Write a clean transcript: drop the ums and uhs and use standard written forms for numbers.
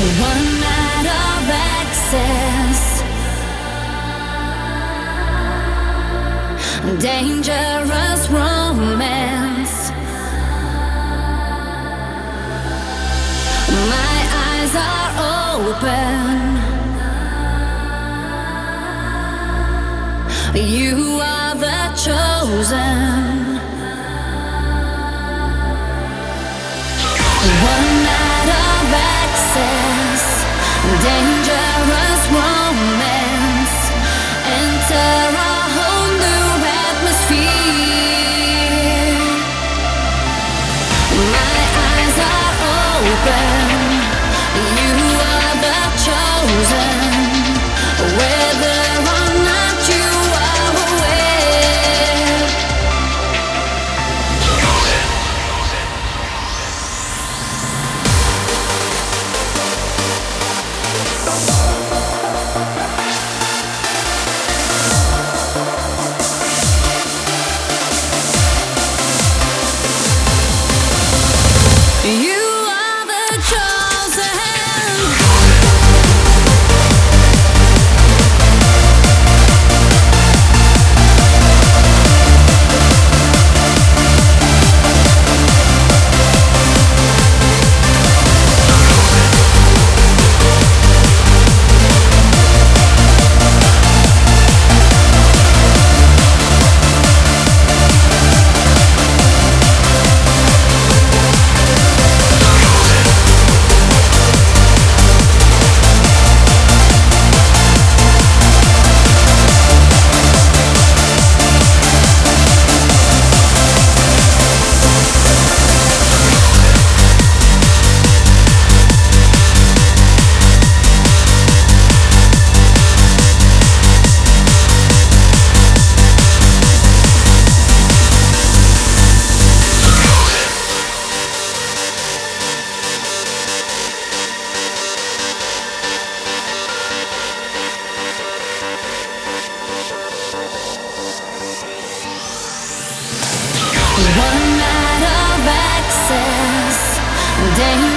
One night of excess, dangerous romance. My eyes are open. You are the chosen. One night of excess, dangerous romance. Enter a whole new atmosphere. My eyes are open. You are the chosen. Whether or not you are aware. You are the chosen. One night of excess,